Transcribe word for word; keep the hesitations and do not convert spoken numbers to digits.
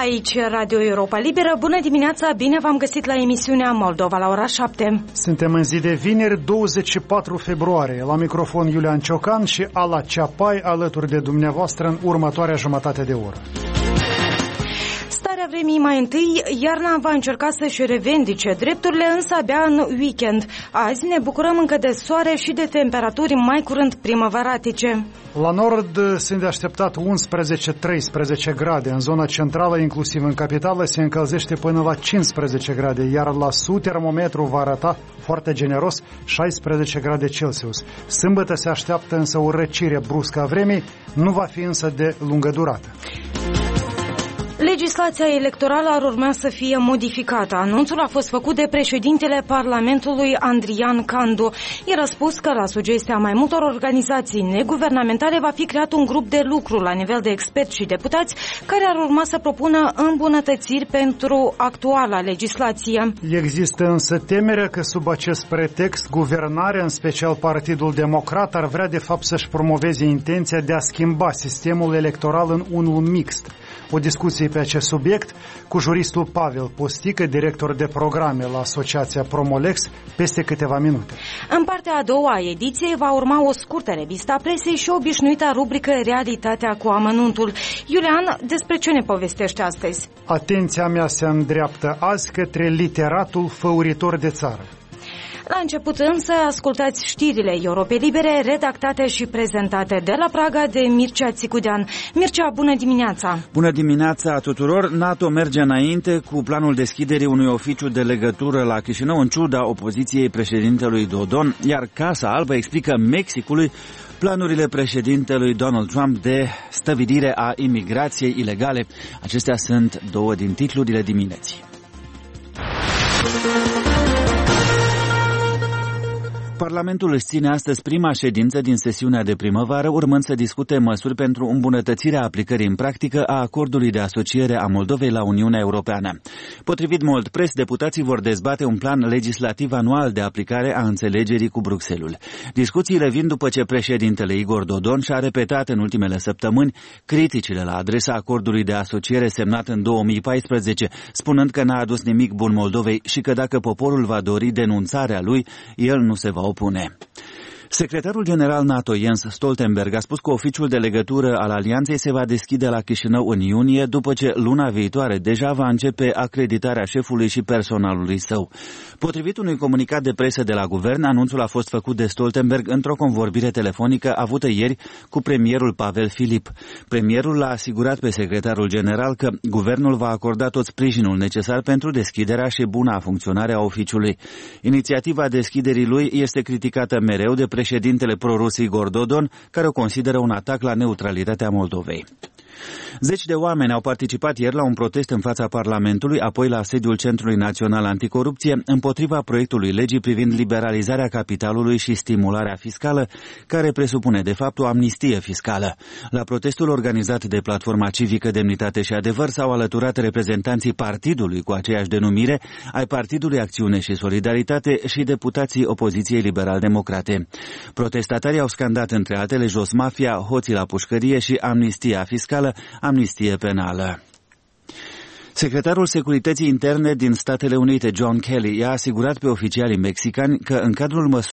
Aici Radio Europa Liberă. Bună dimineața, bine v-am găsit la emisiunea Moldova la ora șapte. Suntem în zi de vineri, douăzeci și patru februarie. La microfon Iulian Ciocan și Ala Ceapai alături de dumneavoastră în următoarea jumătate de oră. Starea vremii mai întâi, iarna va încerca să-și revendice drepturile, însă abia în weekend. Azi ne bucurăm încă de soare și de temperaturi mai curând primăvaratice. La nord sunt de așteptat unsprezece treisprezece grade. În zona centrală, inclusiv în capitală, se încălzește până la cincisprezece grade, iar la sud termometru va arăta foarte generos șaisprezece grade Celsius. Sâmbătă se așteaptă însă o răcire bruscă a vremii, nu va fi însă de lungă durată. Legislația electorală ar urma să fie modificată. Anunțul a fost făcut de președintele Parlamentului Andrian Candu. El a spus că la sugestia mai multor organizații neguvernamentale va fi creat un grup de lucru la nivel de experți și deputați care ar urma să propună îmbunătățiri pentru actuala legislație. Există însă temerea că sub acest pretext guvernarea, în special Partidul Democrat, ar vrea de fapt să-și promoveze intenția de a schimba sistemul electoral în unul mixt. O discuție pe acest subiect cu juristul Pavel Postică, director de programe la Asociația Promolex, peste câteva minute. În partea a doua a ediției va urma o scurtă revistă a presei și obișnuita rubrică Realitatea cu amănuntul. Iulian, despre ce ne povestește astăzi? Atenția mea se îndreaptă azi către literatul făuritor de țară. La început însă ascultați știrile Europe Libere, redactate și prezentate de la Praga de Mircea Țicudean. Mircea, bună dimineața! Bună dimineața tuturor! NATO merge înainte cu planul deschiderii unui oficiu de legătură la Chișinău în ciuda opoziției președintelui Dodon, iar Casa Albă explică Mexicului planurile președintelui Donald Trump de stăvilire a imigrației ilegale. Acestea sunt două din titlurile dimineții. Parlamentul își ține astăzi prima ședință din sesiunea de primăvară, urmând să discute măsuri pentru îmbunătățirea aplicării în practică a acordului de asociere a Moldovei la Uniunea Europeană. Potrivit Moldpress, deputații vor dezbate un plan legislativ anual de aplicare a înțelegerii cu Bruxelles. Discuțiile vin după ce președintele Igor Dodon și-a repetat în ultimele săptămâni criticile la adresa acordului de asociere semnat în două mii paisprezece, spunând că n-a adus nimic bun Moldovei și că dacă poporul va dori denunțarea lui, el nu se va opune. Secretarul general NATO Jens Stoltenberg a spus că oficiul de legătură al alianței se va deschide la Chișinău în iunie, după ce luna viitoare deja va începe acreditarea șefului și personalului său. Potrivit unui comunicat de presă de la guvern, anunțul a fost făcut de Stoltenberg într-o convorbire telefonică avută ieri cu premierul Pavel Filip. Premierul l-a asigurat pe secretarul general că guvernul va acorda tot sprijinul necesar pentru deschiderea și buna funcționare a oficiului. Inițiativa deschiderii lui este criticată mereu de președintele prorus Igor Dodon, care o consideră un atac la neutralitatea Moldovei. Zeci de oameni au participat ieri la un protest în fața Parlamentului, apoi la sediul Centrului Național Anticorupție, împotriva proiectului legii privind liberalizarea capitalului și stimularea fiscală, care presupune de fapt o amnistie fiscală. La protestul organizat de Platforma Civică Demnitate și Adevăr s-au alăturat reprezentanții partidului cu aceeași denumire, ai Partidului Acțiune și Solidaritate și deputații opoziției liberal-democrate. Protestatarii au scandat între altele jos mafia, hoții la pușcărie și amnistia fiscală, amnistie penală. Secretarul Securității Interne din Statele Unite, John Kelly, i-a asigurat pe oficialii mexicani că în cadrul